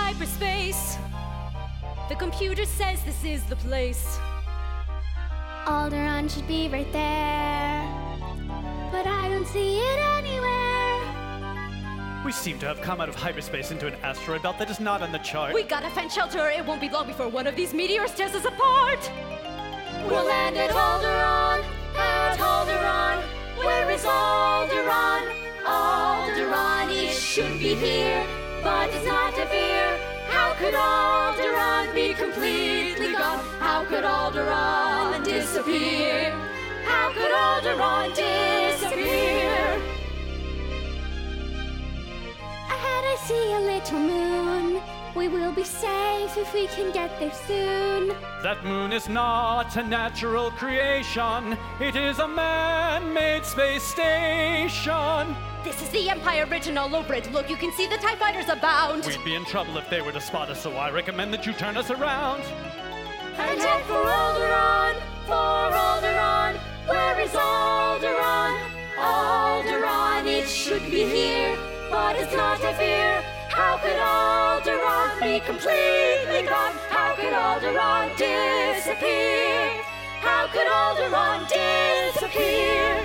hyperspace. The computer says this is the place. Alderaan should be right there, but I don't see it anywhere. We seem to have come out of hyperspace into an asteroid belt that is not on the chart. We gotta find shelter. It won't be long before one of these meteors tears us apart. We'll land at Alderaan, Where is Alderaan? Alderaan, it should be here, but it's not to fear. How could Alderaan be completely gone? How could Alderaan disappear? How could Alderaan disappear? Ahead I see a little moon. We will be safe if we can get there soon. That moon is not a natural creation. It is a man-made space station. This is the Empire written all over it. Look, you can see the TIE fighters abound. We'd be in trouble if they were to spot us, so I recommend that you turn us around. And head for Alderaan, Where is Alderaan? Alderaan, it should be here, but it's not to fear. How could Alderaan be completely gone? How could Alderaan disappear? How could Alderaan disappear?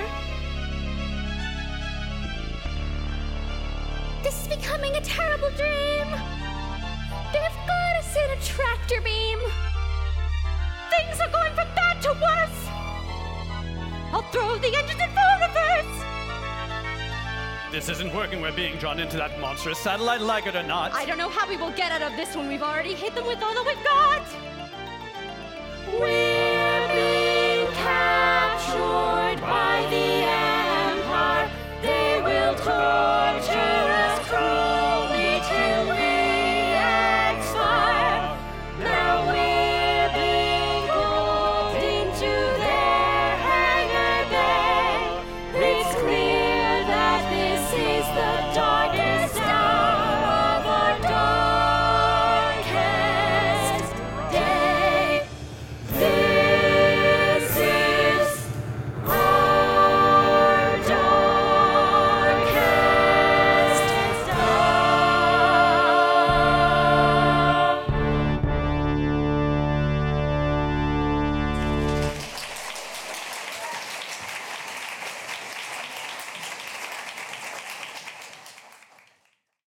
This is becoming a terrible dream. They've got us in a tractor beam. Things are going from bad to worse. I'll throw the engines in full reverse. This isn't working. We're being drawn into that monstrous satellite, like it or not. I don't know how we will get out of this when we've already hit them with all that we've got.